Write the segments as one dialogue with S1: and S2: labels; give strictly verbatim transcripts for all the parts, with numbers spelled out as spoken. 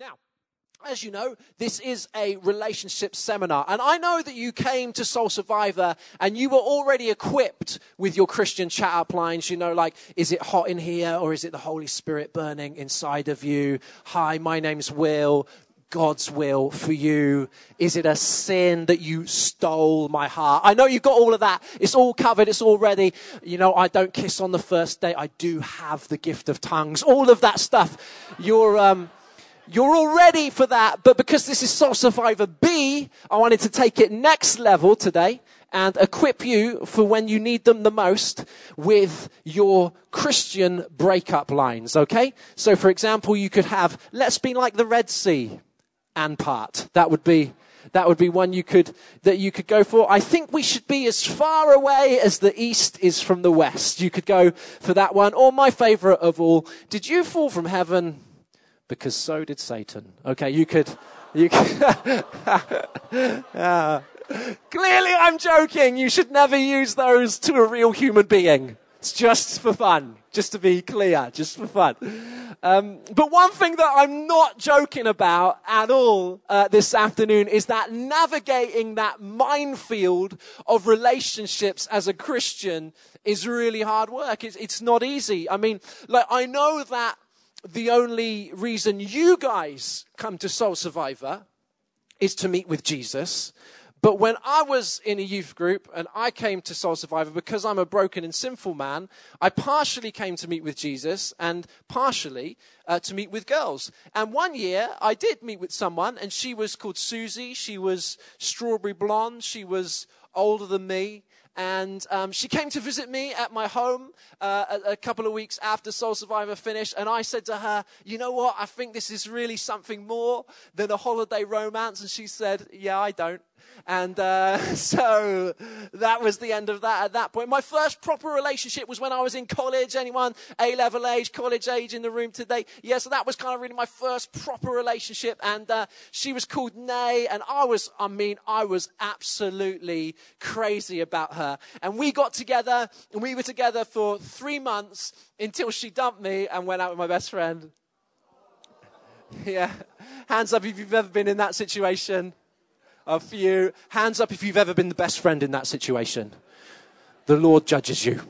S1: Now, as you know, this is a relationship seminar. And I know that you came to Soul Survivor and you were already equipped with your Christian chat up lines. You know, like, is it hot in here or is it the Holy Spirit burning inside of you? Hi, my name's Will. God's will for you. Is it a sin that you stole my heart? I know you've got all of that. It's all covered. It's all ready. You know, I don't kiss on the first date. I do have the gift of tongues. All of that stuff. You're, um, You're all ready for that, but because this is Soul Survivor B, I wanted to take it next level today and equip you for when you need them the most with your Christian breakup lines, okay? So, for example, you could have, let's be like the Red Sea and part. That would be... That would be one you could, that you could go for. I think we should be as far away as the east is from the west. You could go for that one. Or my favorite of all, did you fall from heaven? Because so did Satan. Okay, you could, you could. uh, clearly I'm joking. You should never use those to a real human being. It's just for fun, just to be clear, just for fun. Um, but one thing that I'm not joking about at all uh, this afternoon is that navigating that minefield of relationships as a Christian is really hard work. It's, it's not easy. I mean, like, I know that the only reason you guys come to Soul Survivor is to meet with Jesus. But when I was in a youth group and I came to Soul Survivor because I'm a broken and sinful man, I partially came to meet with Jesus and partially uh, to meet with girls. And one year I did meet with someone, and she was called Susie. She was strawberry blonde. She was older than me. And um, she came to visit me at my home uh, a, a couple of weeks after Soul Survivor finished. And I said to her, you know what? I think this is really something more than a holiday romance. And she said, yeah, I don't. And uh, so that was the end of that at that point. My first proper relationship was when I was in college. Anyone A-level age, college age in the room today? Yeah, so that was kind of really my first proper relationship. And uh, she was called Nay. And I was, I mean, I was absolutely crazy about her. And we got together, and we were together for three months until she dumped me and went out with my best friend. Yeah. Hands up if you've ever been in that situation. A few. Hands up if you've ever been the best friend in that situation. The Lord judges you.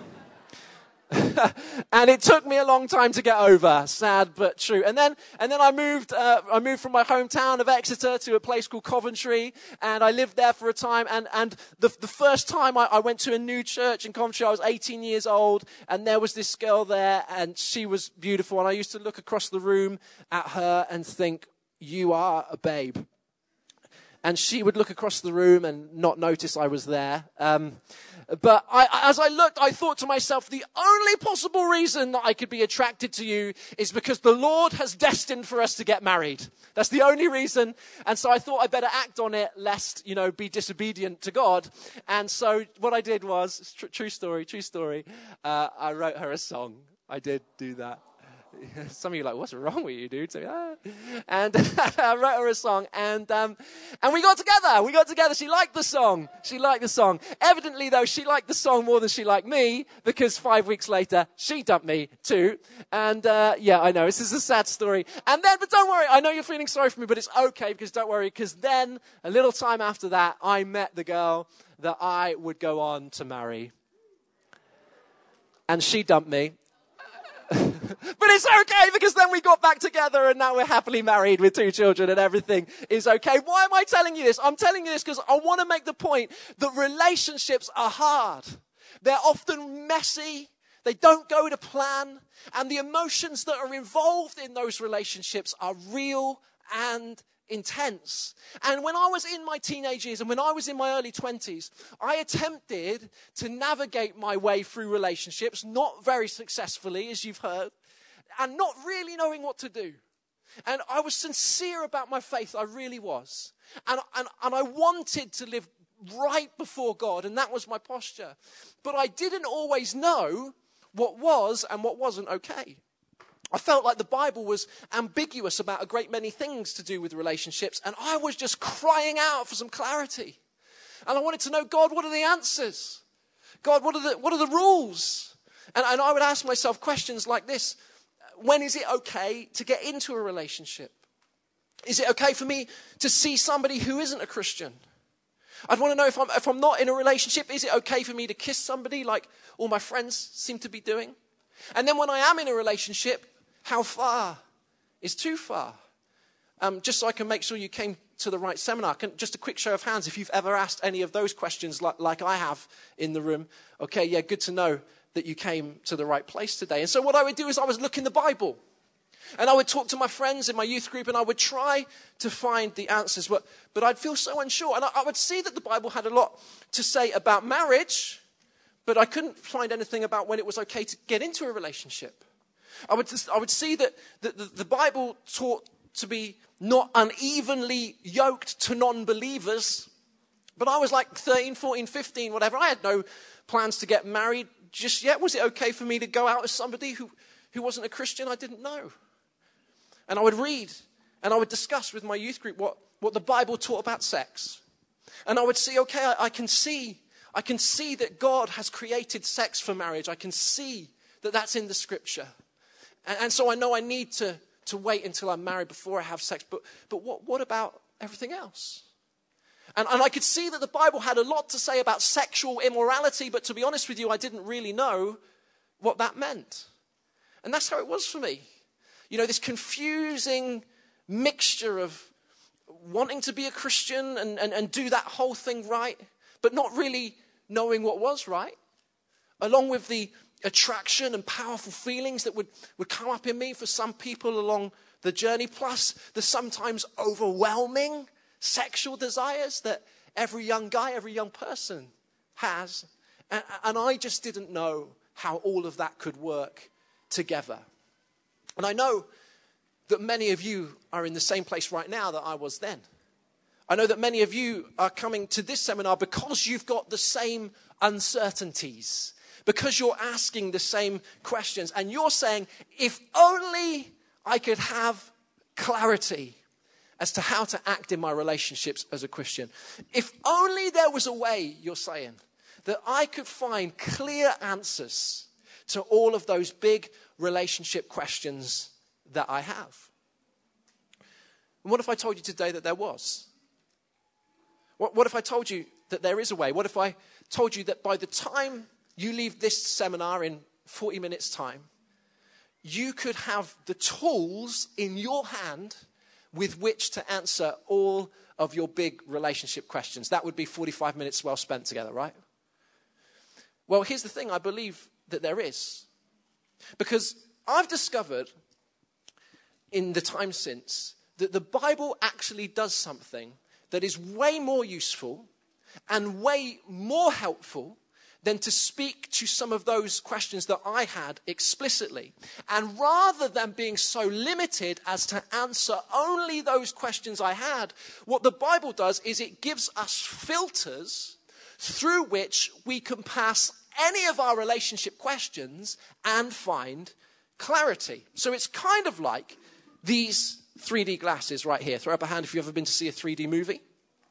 S1: And it took me a long time to get over. Sad but true. And then, and then I moved. Uh, I moved from my hometown of Exeter to a place called Coventry, and I lived there for a time. And and the the first time I, I went to a new church in Coventry, I was eighteen years old, and there was this girl there, and she was beautiful. And I used to look across the room at her and think, "You are a babe." And she would look across the room and not notice I was there. Um, but I, as I looked, I thought to myself, the only possible reason that I could be attracted to you is because the Lord has destined for us to get married. That's the only reason. And so I thought I better act on it, lest, you know, be disobedient to God. And so what I did was, tr- true story, true story, uh, I wrote her a song. I did do that. Some of you are like, what's wrong with you, dude? So, ah. And I wrote her a song, and um, and we got together. We got together. She liked the song. She liked the song. Evidently, though, she liked the song more than she liked me, because five weeks later, she dumped me too. And uh, yeah, I know, this is a sad story. And then, but don't worry, I know you're feeling sorry for me, but it's okay, because don't worry, because then, a little time after that, I met the girl that I would go on to marry. And she dumped me. But it's okay, because then we got back together and now we're happily married with two children and everything is okay. Why am I telling you this? I'm telling you this because I want to make the point that relationships are hard. They're often messy. They don't go to plan. And the emotions that are involved in those relationships are real and intense. And when I was in my teenage years and when I was in my early twenties, I attempted to navigate my way through relationships, not very successfully, as you've heard, and not really knowing what to do. And I was sincere about my faith, I really was. And, and, and I wanted to live right before God, and that was my posture. But I didn't always know what was and what wasn't okay. I felt like the Bible was ambiguous about a great many things to do with relationships, and I was just crying out for some clarity. And I wanted to know, God, what are the answers? God, what are the, what are the rules? And, and I would ask myself questions like this. When is it okay to get into a relationship?
S2: Is it okay for me to see somebody who isn't a Christian? I'd want to know if I'm, if I'm not in a relationship, is it okay for me to kiss somebody like all my friends seem to be doing? And then when I am in a relationship, how far is too far? Um, just so I can make sure you came to the right seminar. Can, just a quick show of hands if you've ever asked any of those questions like, like I have in the room. Okay, yeah, good to know that you came to the right place today. And so what I would do is I would look in the Bible. And I would talk to my friends in my youth group and I would try to find the answers. But, but I'd feel so unsure. And I, I would see that the Bible had a lot to say about marriage, but I couldn't find anything about when it was okay to get into a relationship. I would, I would see that the, the, the Bible taught to be not unevenly yoked to non-believers. But I was like thirteen, fourteen, fifteen, whatever. I had no plans to get married just yet. Was it okay for me to go out with somebody who, who wasn't a Christian? I didn't know. And I would read and I would discuss with my youth group what, what the Bible taught about sex. And I would see, okay, I, I can see, I can see that God has created sex for marriage. I can see that that's in the scripture. And, and so I know I need to, to wait until I'm married before I have sex. But, but what, what about everything else? And, and I could see that the Bible had a lot to say about sexual immorality, but to be honest with you, I didn't really know what that meant. And that's how it was for me. You know, this confusing mixture of wanting to be a Christian and, and, and do that whole thing right, but not really knowing what was right, along with the attraction and powerful feelings that would, would come up in me for some people along the journey, plus the sometimes overwhelming sexual desires that every young guy, every young person has. And, and I just didn't know how all of that could work together. And I know that many of you are in the same place right now that I was then. I know that many of you are coming to this seminar because you've got the same uncertainties, because you're asking the same questions, and you're saying, if only I could have clarity as to how to act in my relationships as a Christian. If only there was a way, you're saying, that I could find clear answers to all of those big relationship questions that I have. And what if I told you today that there was? What, what if I told you that there is a way? What if I told you that by the time you leave this seminar in forty minutes' time, you could have the tools in your hand with which to answer all of your big relationship questions? That would be forty-five minutes well spent together, right? Well, here's the thing. I believe that there is. Because I've discovered in the time since that the Bible actually does something that is way more useful and way more helpful than to speak to some of those questions that I had explicitly. And rather than being so limited as to answer only those questions I had, what the Bible does is it gives us filters through which we can pass any of our relationship questions and find clarity. So it's kind of like these three D glasses right here. Throw up a hand if you've ever been to see a three D movie.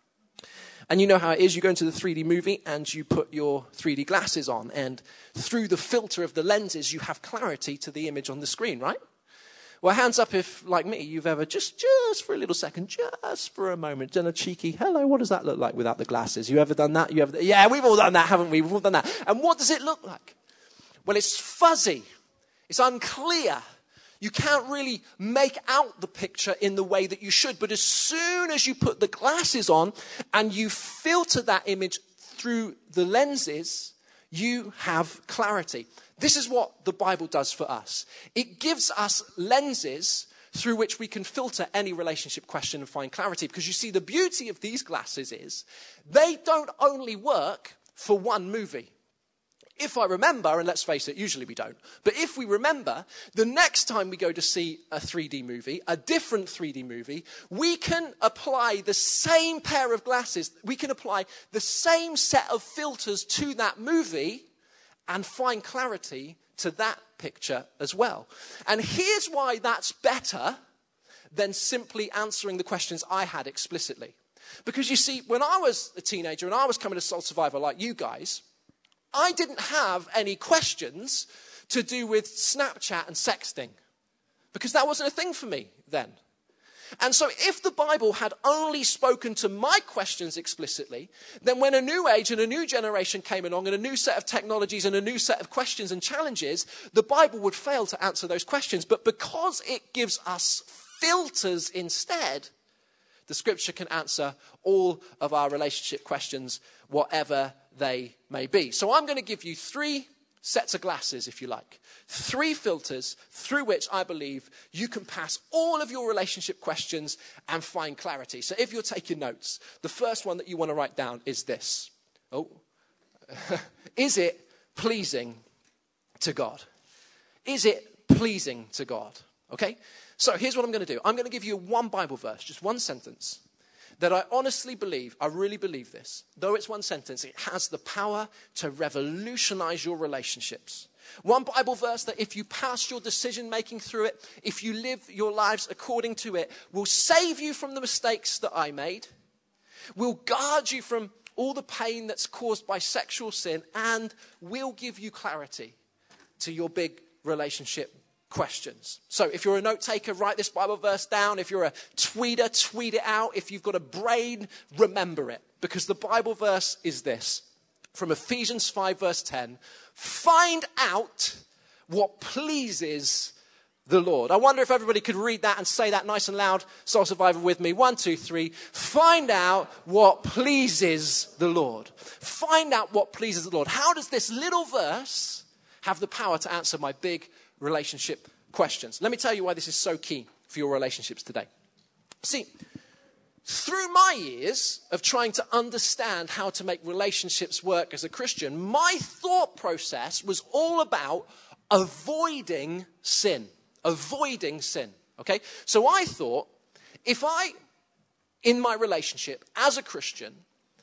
S2: And you know how it is. You go into the three D movie and you put your three D glasses on. And through the filter of the lenses, you have clarity to the image on the screen, right? Well, hands up if, like me, you've ever just, just for a little second, just for a moment, done a cheeky, hello, what does that look like without the glasses? You ever done that? You ever? Yeah, we've all done that, haven't we? We've all done that. And what does it look like? Well, it's fuzzy. It's unclear. You can't really make out the picture in the way that you should. But as soon as you put the glasses on and you filter that image through the lenses, you have clarity. This is what the Bible does for us. It gives us lenses through which we can filter any relationship question and find clarity. Because you see, the beauty of these glasses is they don't only work for one movie. If I remember, and let's face it, usually we don't, but if we remember, the next time we go to see a three D movie, a different three D movie, we can apply the same pair of glasses, we can apply the same set of filters to that movie and find clarity to that picture as well. And here's why that's better than simply answering the questions I had explicitly. Because you see, when I was a teenager and I was coming to Soul Survivor like you guys, I didn't have any questions to do with Snapchat and sexting, because that wasn't a thing for me then. And so if the Bible had only spoken to my questions explicitly, then when a new age and a new generation came along and a new set of technologies and a new set of questions and challenges, the Bible would fail to answer those questions. But because it gives us filters instead, the scripture can answer all of our relationship questions, whatever they may be. So I'm going to give you three sets of glasses, if you like. Three filters through which I believe you can pass all of your relationship questions and find clarity. So if you're taking notes, the first one that you want to write down is this. Oh, is it pleasing to God? Is it pleasing to God? Okay? So here's what I'm going to do. I'm going to give you one Bible verse, just one sentence, that I honestly believe, I really believe this. Though it's one sentence, it has the power to revolutionize your relationships. One Bible verse that if you pass your decision making through it, if you live your lives according to it, will save you from the mistakes that I made, will guard you from all the pain that's caused by sexual sin, and will give you clarity to your big relationship questions. So if you're a note taker, write this Bible verse down. If you're a tweeter, tweet it out. If you've got a brain, remember it. Because the Bible verse is this, from Ephesians five verse ten. Find out what pleases the Lord. I wonder if everybody could read that and say that nice and loud, Soul Survivor, with me. One, two, three. Find out what pleases the Lord. Find out what pleases the Lord. How does this little verse have the power to answer my big relationship questions? Let me tell you why this is so key for your relationships today. See, through my years of trying to understand how to make relationships work as a Christian, my thought process was all about avoiding sin. Avoiding sin, okay? So I thought, if I, in my relationship as a Christian,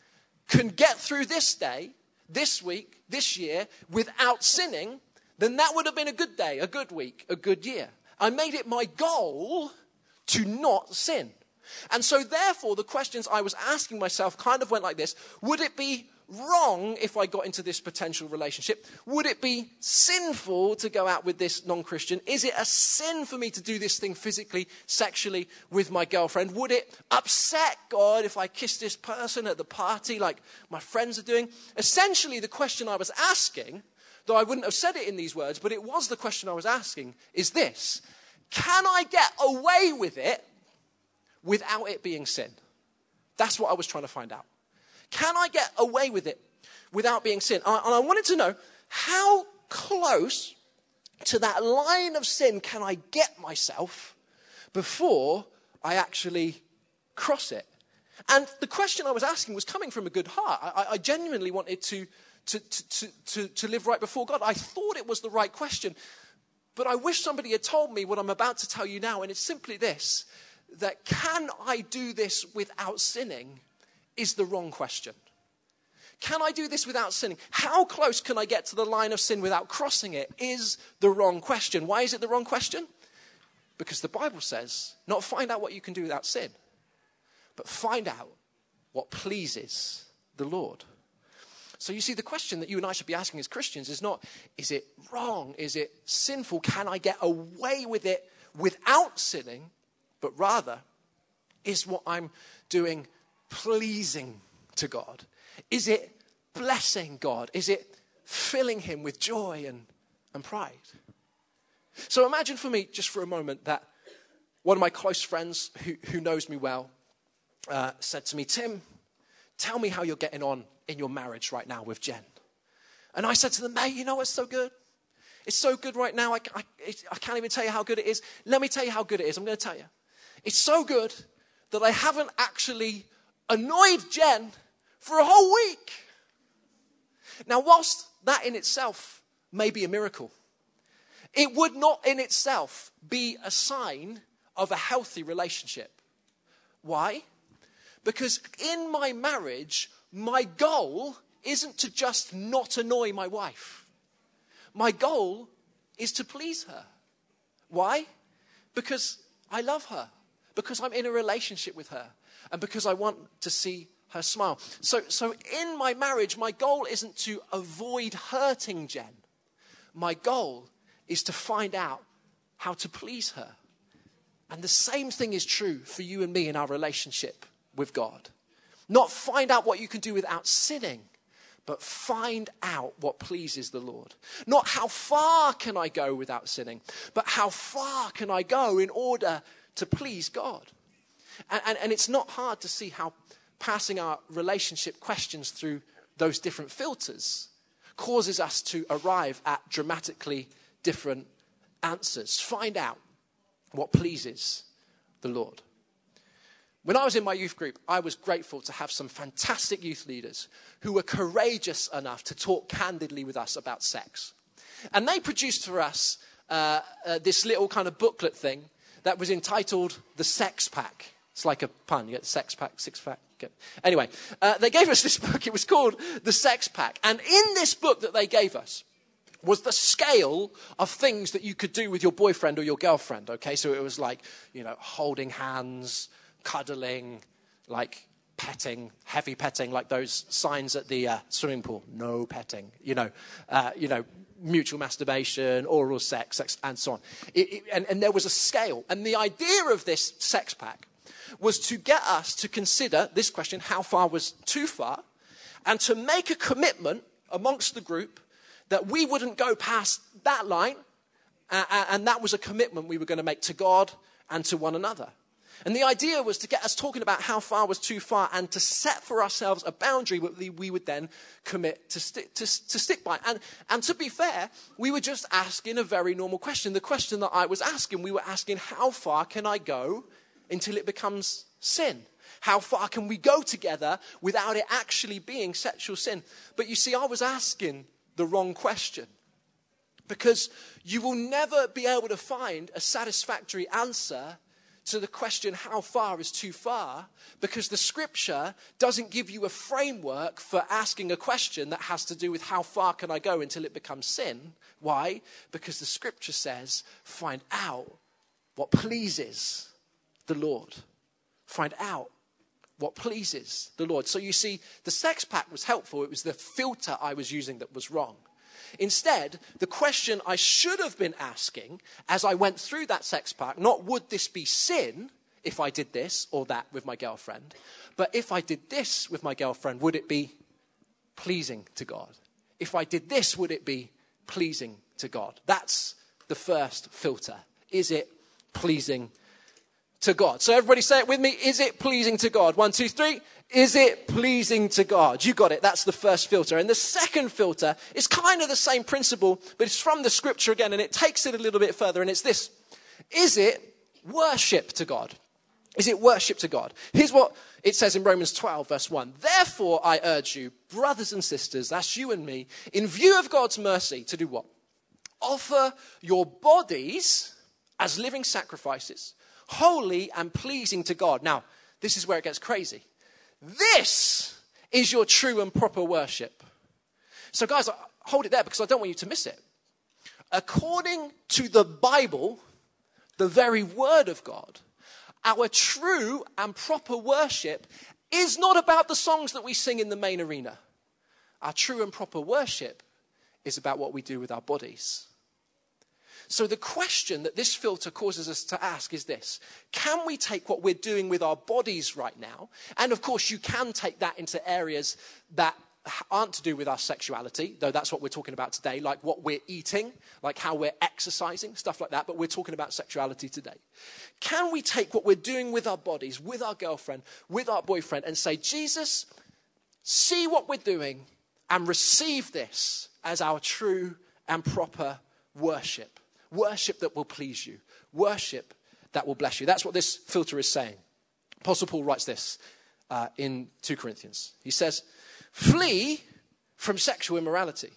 S2: can get through this day, this week, this year, without sinning, then that would have been a good day, a good week, a good year. I made it my goal to not sin. And so therefore, the questions I was asking myself kind of went like this. Would it be wrong if I got into this potential relationship? Would it be sinful to go out with this non-Christian? Is it a sin for me to do this thing physically, sexually with my girlfriend? Would it upset God if I kissed this person at the party like my friends are doing? Essentially, the question I was asking, though I wouldn't have said it in these words, but it was the question I was asking, is this: can I get away with it without it being sin? That's what I was trying to find out. Can I get away with it without being sin? And I wanted to know, how close to that line of sin can I get myself before I actually cross it? And the question I was asking was coming from a good heart. I, I genuinely wanted to, to, to, to, to live right before God. I thought it was the right question. But I wish somebody had told me what I'm about to tell you now. And it's simply this, that can I do this without sinning is the wrong question. Can I do this without sinning? How close can I get to the line of sin without crossing it is the wrong question. Why is it the wrong question? Because the Bible says, not find out what you can do without sin, but find out what pleases the Lord. So you see, the question that you and I should be asking as Christians is not, is it wrong? Is it sinful? Can I get away with it without sinning? But rather, is what I'm doing pleasing to God? Is it blessing God? Is it filling him with joy and, and pride? So imagine for me, just for a moment, that one of my close friends who, who knows me well uh, said to me, Tim, tell me how you're getting on in your marriage right now with Jen. And I said to them, mate, you know what's so good? It's so good right now, I, I, I can't even tell you how good it is. Let me tell you how good it is. I'm going to tell you. It's so good that I haven't actually annoyed Jen for a whole week. Now, whilst that in itself may be a miracle, it would not in itself be a sign of a healthy relationship. Why? Because in my marriage, my goal isn't to just not annoy my wife. My goal is to please her. Why? Because I love her. Because I'm in a relationship with her. And because I want to see her smile. So, so in my marriage, my goal isn't to avoid hurting Jen. My goal is to find out how to please her. And the same thing is true for you and me in our relationship with God. Not find out what you can do without sinning, but find out what pleases the Lord. Not how far can I go without sinning, but how far can I go in order to please God. And, and, and it's not hard to see how passing our relationship questions through those different filters causes us to arrive at dramatically different answers. Find out what pleases the Lord. When I was in my youth group, I was grateful to have some fantastic youth leaders who were courageous enough to talk candidly with us about sex. And they produced for us uh, uh, this little kind of booklet thing that was entitled The Sex Pack. It's like a pun. You get the sex pack, six pack. Get... Anyway, uh, they gave us this book. It was called The Sex Pack. And in this book that they gave us was the scale of things that you could do with your boyfriend or your girlfriend. Okay, so it was like, you know, holding hands, cuddling, like petting, heavy petting, like those signs at the uh, swimming pool. No petting, you know, uh, you know, mutual masturbation, oral sex, sex and so on. It, it, and, and there was a scale. And the idea of this sex pack was to get us to consider this question, how far was too far, and to make a commitment amongst the group that we wouldn't go past that line, uh, and that was a commitment we were going to make to God and to one another. And the idea was to get us talking about how far was too far and to set for ourselves a boundary that we would then commit to stick, to, to stick by. And, and to be fair, we were just asking a very normal question. The question that I was asking, we were asking, how far can I go until it becomes sin? How far can we go together without it actually being sexual sin? But you see, I was asking the wrong question, because you will never be able to find a satisfactory answer to the question, how far is too far, because the scripture doesn't give you a framework for asking a question that has to do with how far can I go until it becomes sin. Why? Because the scripture says, find out what pleases the Lord. Find out what pleases the Lord. So you see, the sex pack was helpful. It was the filter I was using that was wrong. Instead, the question I should have been asking as I went through that sex pack, not would this be sin if I did this or that with my girlfriend, but if I did this with my girlfriend, would it be pleasing to God? If I did this, would it be pleasing to God? That's the first filter. Is it pleasing to God? So everybody say it with me. Is it pleasing to God? One, two, three. Is it pleasing to God? You got it. That's the first filter. And the second filter is kind of the same principle, but it's from the scripture again, and it takes it a little bit further, and it's this. Is it worship to God? Is it worship to God? Here's what it says in Romans twelve, verse one. Therefore, I urge you, brothers and sisters, that's you and me, in view of God's mercy, to do what? Offer your bodies as living sacrifices, holy and pleasing to God. Now, this is where it gets crazy. This is your true and proper worship. So guys, hold it there because I don't want you to miss it. According to the Bible, the very word of God, our true and proper worship is not about the songs that we sing in the main arena. Our true and proper worship is about what we do with our bodies. So the question that this filter causes us to ask is this. Can we take what we're doing with our bodies right now? And of course, you can take that into areas that aren't to do with our sexuality, though that's what we're talking about today, like what we're eating, like how we're exercising, stuff like that. But we're talking about sexuality today. Can we take what we're doing with our bodies, with our girlfriend, with our boyfriend, and say, Jesus, see what we're doing and receive this as our true and proper worship? Worship that will please you. Worship that will bless you. That's what this filter is saying. Apostle Paul writes this uh, in two Corinthians. He says, flee from sexual immorality.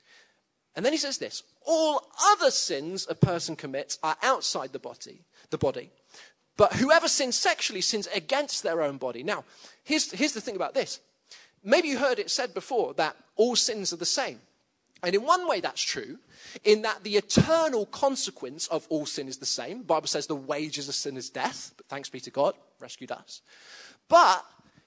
S2: And then he says this, all other sins a person commits are outside the body, the body. But whoever sins sexually sins against their own body. Now, here's, here's the thing about this. Maybe you heard it said before that all sins are the same. And in one way that's true, in that the eternal consequence of all sin is the same. The Bible says the wages of sin is death, but thanks be to God, rescued us. But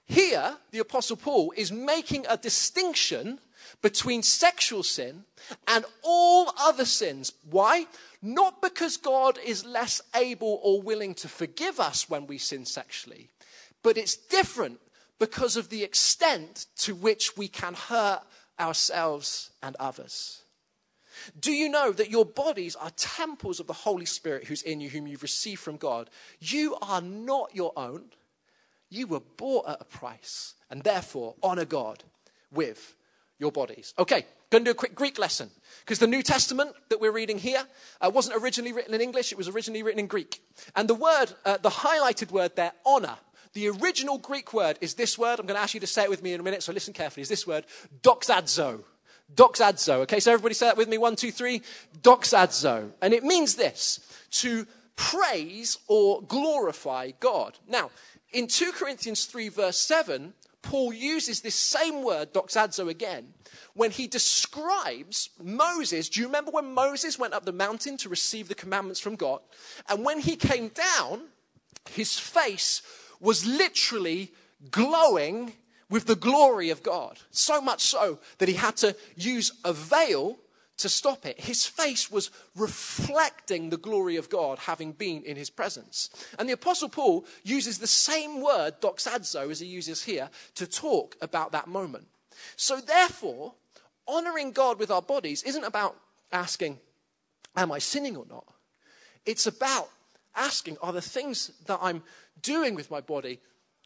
S2: Here, the Apostle Paul is making a distinction between sexual sin and all other sins. Why? Not because God is less able or willing to forgive us when we sin sexually, but it's different because of the extent to which we can hurt ourselves and others. Do you know that your bodies are temples of the Holy Spirit who's in you, whom you've received from God? You are not your own. You were bought at a price, and therefore honor God with your bodies. Okay, going to do a quick Greek lesson, because the New Testament that we're reading here uh, wasn't originally written in English, it was originally written in Greek. And the word, uh, the highlighted word there, honor, the original Greek word is this word. I'm going to ask you to say it with me in a minute, so listen carefully. Is this word, doxadzo. Doxadzo. Okay, so everybody say that with me. One, two, three. Doxadzo. And it means this, to praise or glorify God. Now, in two Corinthians three, verse seven, Paul uses this same word, doxadzo, again, when he describes Moses. Do you remember when Moses went up the mountain to receive the commandments from God? And when he came down, his face was literally glowing with the glory of God. So much so that he had to use a veil to stop it. His face was reflecting the glory of God, having been in his presence. And the Apostle Paul uses the same word, doxadzo, as he uses here, to talk about that moment. So therefore, honoring God with our bodies isn't about asking, am I sinning or not? It's about asking, are the things that I'm doing with my body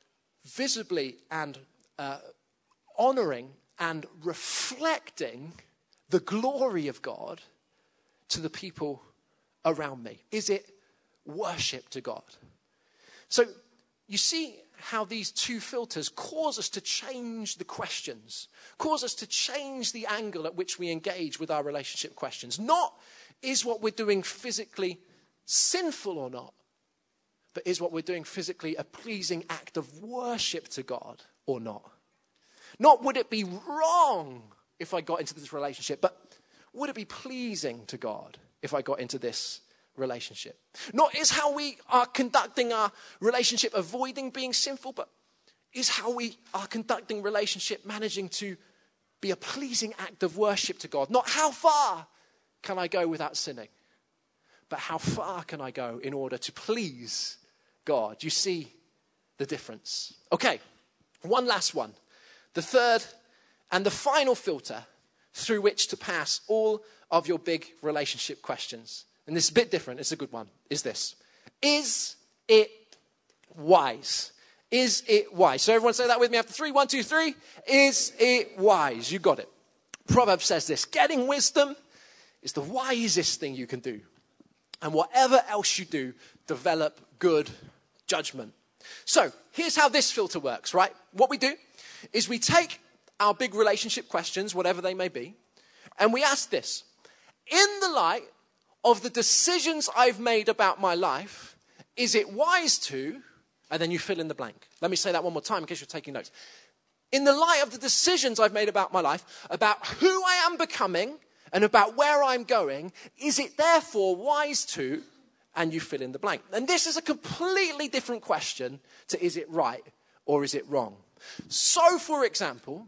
S2: visibly and uh, honoring and reflecting the glory of God to the people around me? Is it worship to God? So you see how these two filters cause us to change the questions, cause us to change the angle at which we engage with our relationship questions. Not is what we're doing physically sinful or not, but is what we're doing physically a pleasing act of worship to God or not? Not would it be wrong if I got into this relationship, but would it be pleasing to God if I got into this relationship? Not is how we are conducting our relationship avoiding being sinful, but is how we are conducting relationship managing to be a pleasing act of worship to God. Not how far can I go without sinning, but how far can I go in order to please God? You see the difference. Okay, one last one. The third and the final filter through which to pass all of your big relationship questions, and this is a bit different, it's a good one, is this. Is it wise? Is it wise? So everyone say that with me after three. One, two, three. Is it wise? You got it. Proverbs says this, getting wisdom is the wisest thing you can do. And whatever else you do, develop good judgment. So here's how this filter works, right? What we do is we take our big relationship questions, whatever they may be, and we ask this. In the light of the decisions I've made about my life, is it wise to, and then you fill in the blank. Let me say that one more time in case you're taking notes. In the light of the decisions I've made about my life, about who I am becoming, and about where I'm going, is it therefore wise to, and you fill in the blank. And this is a completely different question to is it right or is it wrong? So, for example,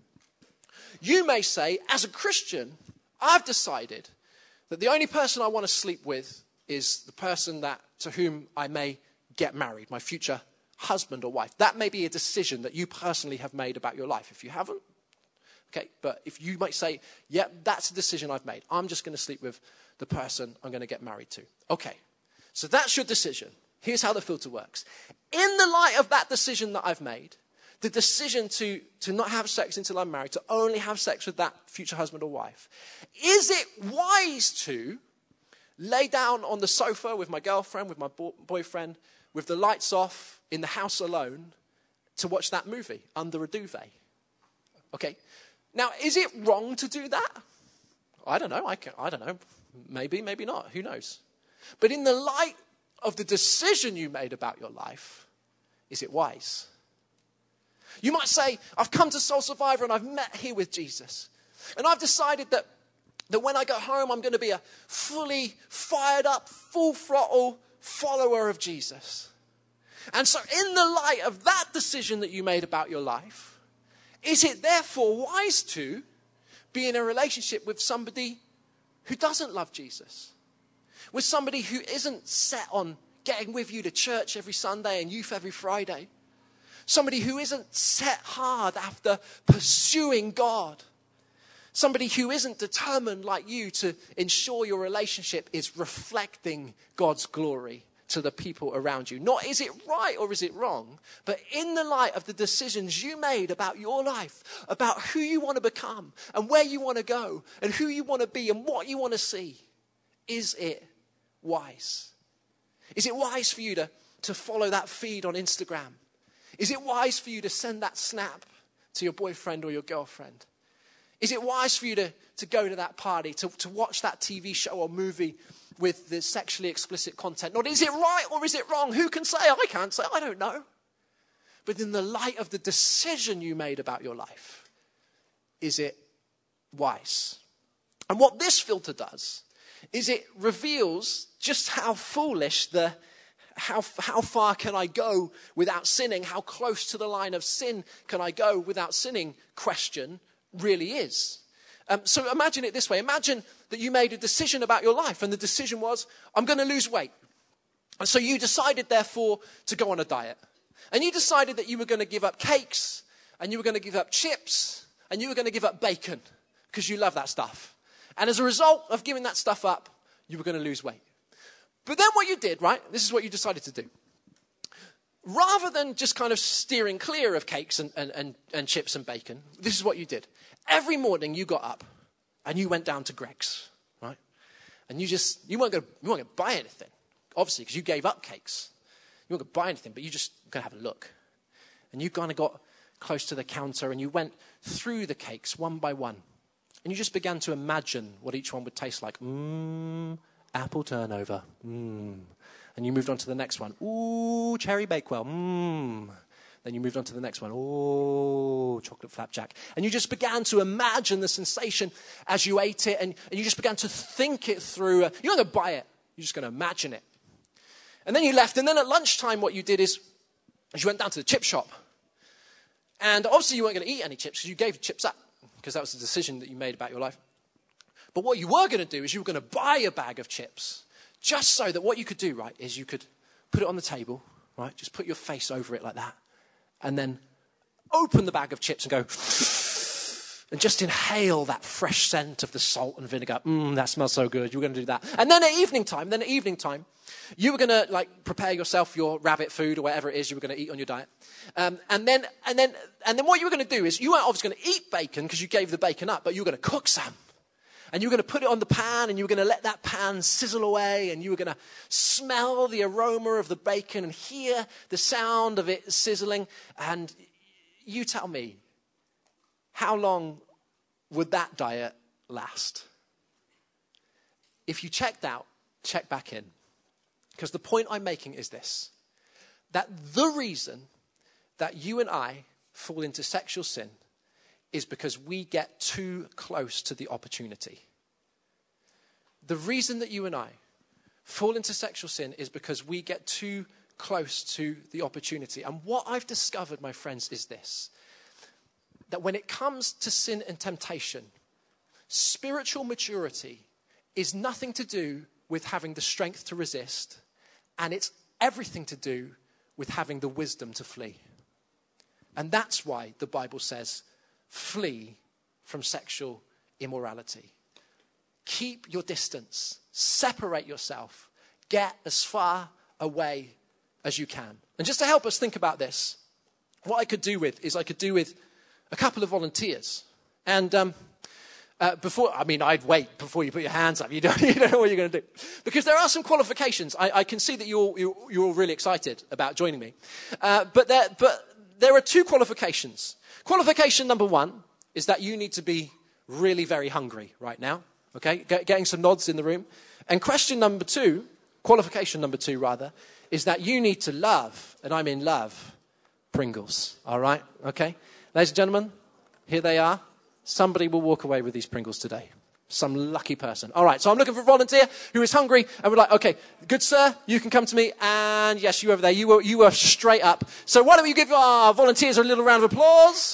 S2: you may say, as a Christian, I've decided that the only person I want to sleep with is the person that to whom I may get married, my future husband or wife. That may be a decision that you personally have made about your life. If you haven't, okay, but if you might say, yeah, that's a decision I've made. I'm just going to sleep with the person I'm going to get married to. Okay, so that's your decision. Here's how the filter works. In the light of that decision that I've made, the decision to, to not have sex until I'm married, to only have sex with that future husband or wife, is it wise to lay down on the sofa with my girlfriend, with my bo- boyfriend, with the lights off, in the house alone, to watch that movie under a duvet? Okay. Now, is it wrong to do that? I don't know. I, can, I don't know. Maybe, maybe not. Who knows? But in the light of the decision you made about your life, is it wise? You might say, I've come to Soul Survivor and I've met here with Jesus. And I've decided that, that when I go home, I'm going to be a fully fired up, full throttle follower of Jesus. And so in the light of that decision that you made about your life, is it therefore wise to be in a relationship with somebody who doesn't love Jesus? With somebody who isn't set on getting with you to church every Sunday and youth every Friday? Somebody who isn't set hard after pursuing God? Somebody who isn't determined like you to ensure your relationship is reflecting God's glory to the people around you. Not is it right or is it wrong, but in the light of the decisions you made about your life, about who you want to become and where you want to go and who you want to be and what you want to see, is it wise? Is it wise for you to, to follow that feed on Instagram? Is it wise for you to send that snap to your boyfriend or your girlfriend? Is it wise for you to, to go to that party, to, to watch that T V show or movie with the sexually explicit content? Not is it right or is it wrong? Who can say? I can't say. I don't know. But in the light of the decision you made about your life, is it wise? And what this filter does is it reveals just how foolish the How, how far can I go without sinning? How close to the line of sin can I go without sinning question really is. Um, so imagine it this way. Imagine that you made a decision about your life and the decision was, I'm going to lose weight. And so you decided, therefore, to go on a diet. And you decided that you were going to give up cakes and you were going to give up chips and you were going to give up bacon because you love that stuff. And as a result of giving that stuff up, you were going to lose weight. But then what you did, right, this is what you decided to do. Rather than just kind of steering clear of cakes and, and, and, and chips and bacon, this is what you did. Every morning you got up and you went down to Greg's, right? And you just, you weren't going to, you weren't going to buy anything, obviously, because you gave up cakes. You weren't going to buy anything, but you just going to have a look. And you kind of got close to the counter and you went through the cakes one by one. And you just began to imagine what each one would taste like. Mmm. Apple turnover. Mmm. And you moved on to the next one. Ooh, cherry bakewell. Mmm. Then you moved on to the next one. Ooh, chocolate flapjack. And you just began to imagine the sensation as you ate it. And, and you just began to think it through. You're not going to buy it. You're just going to imagine it. And then you left. And then at lunchtime what you did is, is you went down to the chip shop. And obviously you weren't going to eat any chips because you gave chips up. Because that was the decision that you made about your life. But what you were going to do is you were going to buy a bag of chips just so that what you could do, right, is you could put it on the table, right, just put your face over it like that, and then open the bag of chips and go, and just inhale that fresh scent of the salt and vinegar. Mmm, that smells so good. You were going to do that. And then at evening time, then at evening time, you were going to, like, prepare yourself your rabbit food or whatever it is you were going to eat on your diet. Um, and then, and then, and then what you were going to do is you weren't obviously going to eat bacon because you gave the bacon up, but you were going to cook some. And you were going to put it on the pan and you were going to let that pan sizzle away and you were going to smell the aroma of the bacon and hear the sound of it sizzling. And you tell me, how long would that diet last? If you checked out, check back in. Because the point I'm making is this, that the reason that you and I fall into sexual sin is because we get too close to the opportunity. The reason that you and I fall into sexual sin is because we get too close to the opportunity. And what I've discovered, my friends, is this, that when it comes to sin and temptation, spiritual maturity is nothing to do with having the strength to resist, and it's everything to do with having the wisdom to flee. And that's why the Bible says, flee from sexual immorality. Keep your distance. Separate yourself. Get as far away as you can. And just to help us think about this, what I could do with is I could do with a couple of volunteers. And um, uh, before, I mean, I'd wait before you put your hands up. You don't, you don't know what you're going to do. Because there are some qualifications. I, I can see that you're, you're, you're all really excited about joining me. Uh, but, there, but there are two qualifications. Qualification number one is that you need to be really very hungry right now. Okay, Get, getting some nods in the room. And question number two, qualification number two rather, is that you need to love, and I mean love, Pringles. All right, okay? Ladies and gentlemen, here they are. Somebody will walk away with these Pringles today. Some lucky person. All right, so I'm looking for a volunteer who is hungry, and we're like, okay, good sir, you can come to me, and yes, you over there, you were, you were straight up. So why don't we give our volunteers a little round of applause?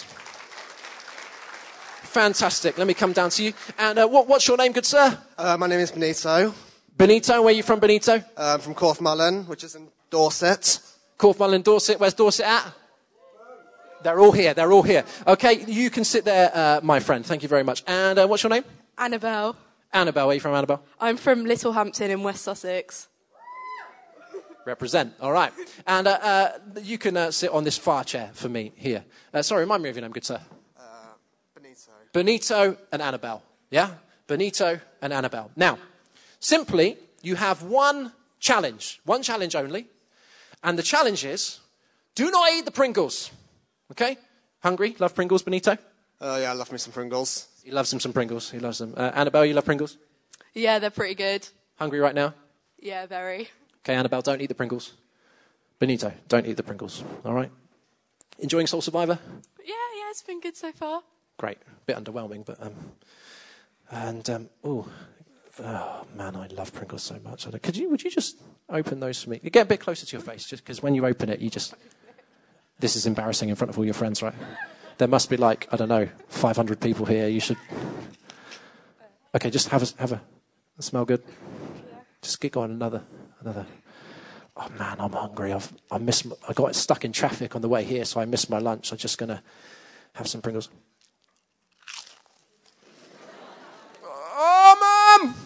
S2: Fantastic. Let me come down to you. And uh, what, what's your name, good sir?
S3: Uh, my name is Benito.
S2: Benito, where are you from, Benito?
S3: Uh, I'm from Corfmullen, which is in Dorset.
S2: Corfmullen, Dorset. Where's Dorset at? They're all here. They're all here. Okay, you can sit there, uh, my friend. Thank you very much. And uh, what's your name?
S4: Annabelle.
S2: Annabelle, where are you from, Annabelle?
S4: I'm from Littlehampton in West Sussex.
S2: Represent. All right. And uh, uh, you can uh, sit on this far chair for me here. Uh, sorry, remind me of your name, good sir.
S3: Uh, Benito.
S2: Benito and Annabelle. Yeah? Benito and Annabelle. Now, simply, you have one challenge. One challenge only. And the challenge is, do not eat the Pringles. Okay? Hungry? Love Pringles, Benito?
S3: Uh, yeah, I love me some Pringles.
S2: He loves him some Pringles. He loves them. Uh, Annabelle, you love Pringles?
S4: Yeah, they're pretty good.
S2: Hungry right now?
S4: Yeah, very.
S2: Okay, Annabelle, don't eat the Pringles. Benito, don't eat the Pringles. All right? Enjoying Soul Survivor?
S4: Yeah, yeah, it's been good so far.
S2: Great. Bit underwhelming, but... Um, and, um, ooh, oh, man, I love Pringles so much. Could you, would you just open those for me? Get a bit closer to your face, just because when you open it, you just... This is embarrassing in front of all your friends, right? There must be like, I don't know, five hundred people here. You should... Okay, just have a... Have a smell good? Just get going, another... Another... Oh, man, I'm hungry. I've, I missed... My, I got stuck in traffic on the way here, so I missed my lunch. I'm just going to have some Pringles. Oh, Mum!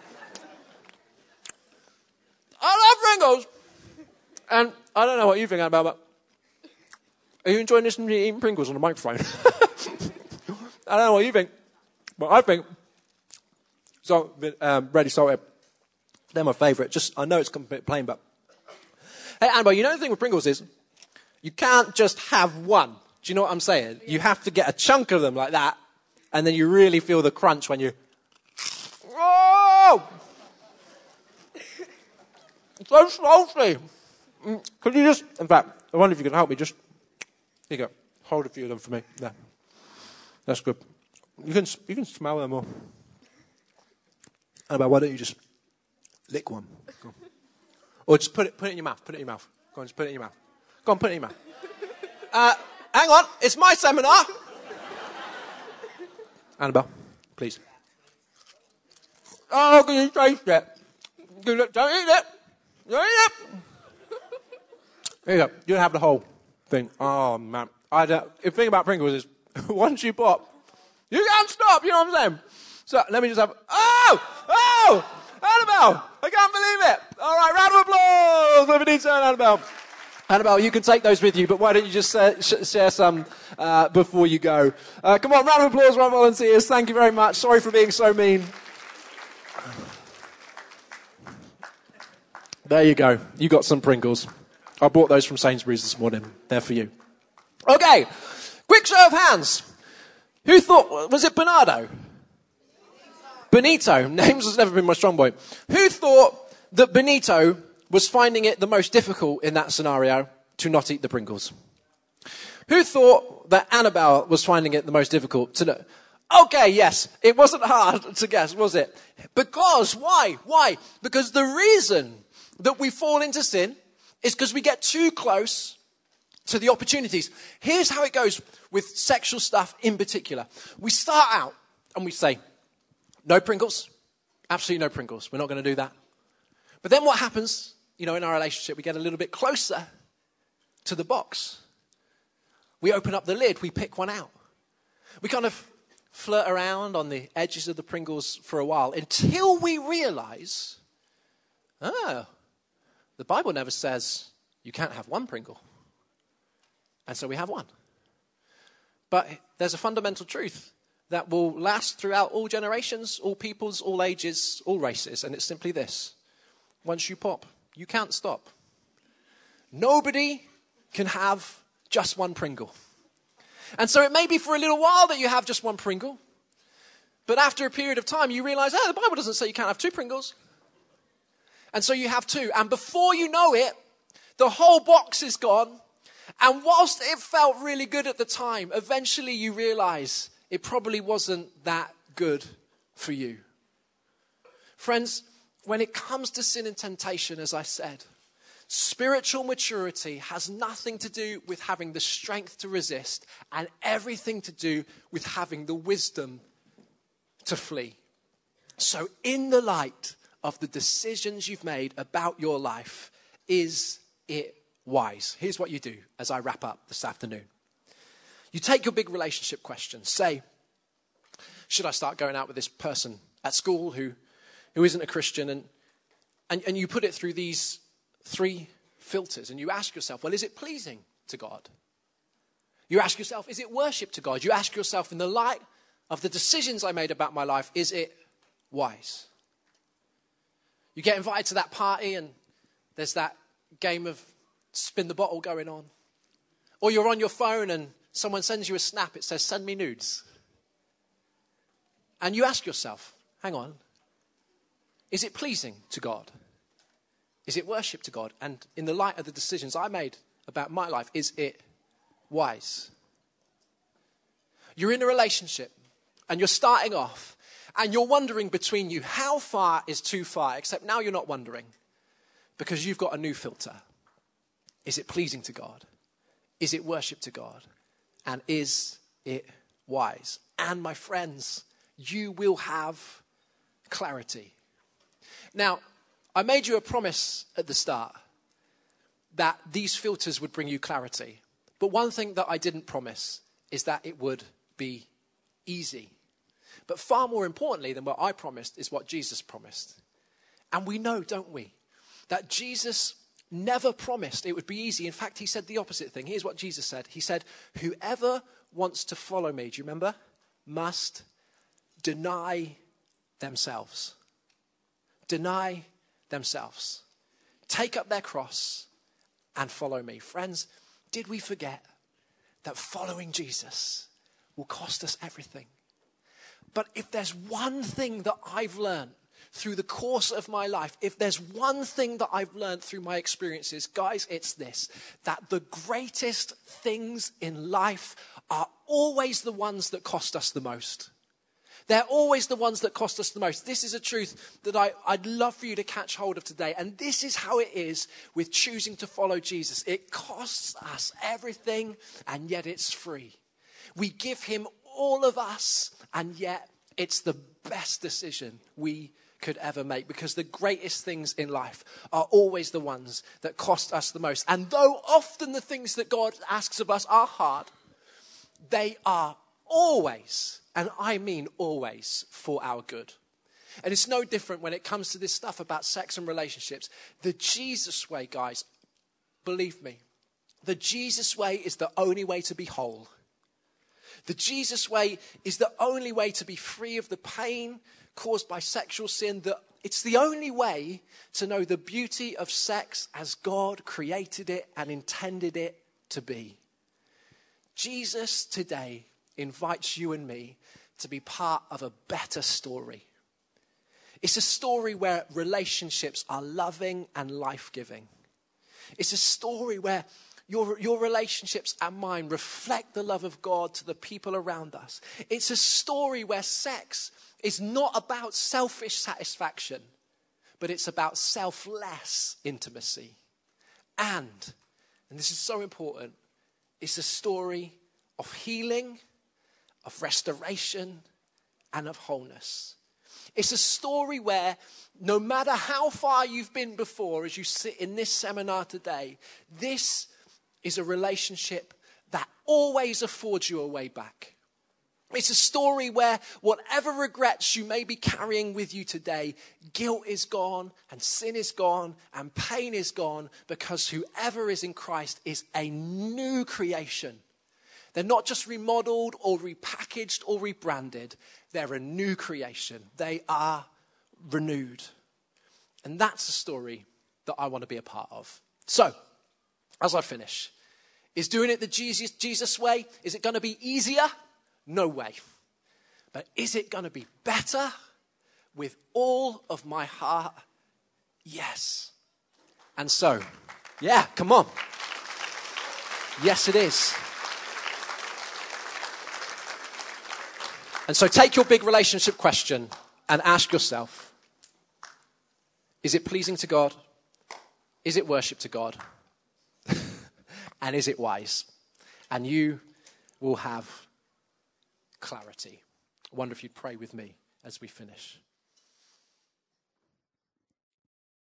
S2: I love Pringles! And I don't know what you think about, but... Are you enjoying listening to me eating Pringles on the microphone? I don't know what you think, but I think salt, um, ready salted. They're my favourite. Just I know it's a bit plain, but hey, Annabelle, you know the thing with Pringles is you can't just have one. Do you know what I'm saying? You have to get a chunk of them like that, and then you really feel the crunch when you. Oh, it's so salty. Could you just? In fact, I wonder if you can help me. Just. Here you go. Hold a few of them for me. There. That's good. You can you can smell them all. Annabelle, why don't you just lick one? Go on. Or just put it put it in your mouth. Put it in your mouth. Go on, just put it in your mouth. Go on, put it in your mouth. Uh, hang on, it's my seminar. Annabelle, please. Oh, can you taste it? Don't eat it. Don't eat it. Here you go. You don't have the whole thing. Oh, man. I don't, the thing about Pringles is, once you pop, you can't stop, you know what I'm saying? So, let me just have, oh! Oh! Annabelle! I can't believe it! All right, round of applause for Benito and Annabelle. Annabelle, you can take those with you, but why don't you just uh, sh- share some uh, before you go? Uh, come on, round of applause for our volunteers. Thank you very much. Sorry for being so mean. There you go. You got some Pringles. I bought those from Sainsbury's this morning. They're for you. Okay, quick show of hands. Who thought, was it Bernardo? Benito. Names has never been my strong point. Who thought that Benito was finding it the most difficult in that scenario to not eat the Pringles? Who thought that Annabelle was finding it the most difficult to know? Okay, yes, it wasn't hard to guess, was it? Because, why? Why? Because the reason that we fall into sin is because we get too close to the opportunities. Here's how it goes with sexual stuff in particular. We start out and we say, no Pringles, absolutely no Pringles. We're not going to do that. But then what happens, you know, in our relationship, we get a little bit closer to the box. We open up the lid, we pick one out. We kind of flirt around on the edges of the Pringles for a while until we realize, oh, the Bible never says you can't have one Pringle. And so we have one. But there's a fundamental truth that will last throughout all generations, all peoples, all ages, all races. And it's simply this. Once you pop, you can't stop. Nobody can have just one Pringle. And so it may be for a little while that you have just one Pringle. But after a period of time, you realize, oh, the Bible doesn't say you can't have two Pringles. And so you have two. And before you know it, the whole box is gone. And whilst it felt really good at the time, eventually you realize it probably wasn't that good for you. Friends, when it comes to sin and temptation, as I said, spiritual maturity has nothing to do with having the strength to resist and everything to do with having the wisdom to flee. So in the light of the decisions you've made about your life, is it wise? Here's what you do as I wrap up this afternoon. You take your big relationship questions. Say, should I start going out with this person at school who, who isn't a Christian? And, and, and you put it through these three filters and you ask yourself, well, is it pleasing to God? You ask yourself, is it worship to God? You ask yourself, in the light of the decisions I made about my life, is it wise? You get invited to that party and there's that game of spin the bottle going on. Or you're on your phone and someone sends you a snap, it says, send me nudes. And you ask yourself, hang on, is it pleasing to God? Is it worship to God? And in the light of the decisions I made about my life, is it wise? You're in a relationship and you're starting off and you're wondering between you, how far is too far? Except now you're not wondering because you've got a new filter. Is it pleasing to God? Is it worship to God? And is it wise? And my friends, you will have clarity. Now, I made you a promise at the start that these filters would bring you clarity. But one thing that I didn't promise is that it would be easy. But far more importantly than what I promised is what Jesus promised. And we know, don't we, that Jesus never promised it would be easy. In fact, he said the opposite thing. Here's what Jesus said. He said, whoever wants to follow me, do you remember? Must deny themselves. Deny themselves. Take up their cross and follow me. Friends, did we forget that following Jesus will cost us everything? But if there's one thing that I've learned through the course of my life, if there's one thing that I've learned through my experiences, guys, it's this, that the greatest things in life are always the ones that cost us the most. They're always the ones that cost us the most. This is a truth that I, I'd love for you to catch hold of today. And this is how it is with choosing to follow Jesus. It costs us everything, and yet it's free. We give him all of us, and yet it's the best decision we could ever make, because the greatest things in life are always the ones that cost us the most. And though often the things that God asks of us are hard, they are always, and I mean always, for our good. And it's no different when it comes to this stuff about sex and relationships. The Jesus way, guys, believe me, the Jesus way is the only way to be whole. The Jesus way is the only way to be free of the pain caused by sexual sin. The, it's the only way to know the beauty of sex as God created it and intended it to be. Jesus today invites you and me to be part of a better story. It's a story where relationships are loving and life-giving. It's a story where Your, your relationships and mine reflect the love of God to the people around us. It's a story where sex is not about selfish satisfaction, but it's about selfless intimacy. And, and this is so important, it's a story of healing, of restoration, and of wholeness. It's a story where no matter how far you've been before, as you sit in this seminar today, this is a relationship that always affords you a way back. It's a story where whatever regrets you may be carrying with you today, guilt is gone and sin is gone and pain is gone, because whoever is in Christ is a new creation. They're not just remodeled or repackaged or rebranded. They're a new creation. They are renewed. And that's the story that I want to be a part of. So, as I finish, is doing it the Jesus, Jesus way, is it going to be easier? No way. But is it going to be better? With all of my heart, yes. And so, yeah, come on. Yes, it is. And so take your big relationship question and ask yourself, is it pleasing to God? Is it worship to God? And is it wise? And you will have clarity. I wonder if you'd pray with me as we finish.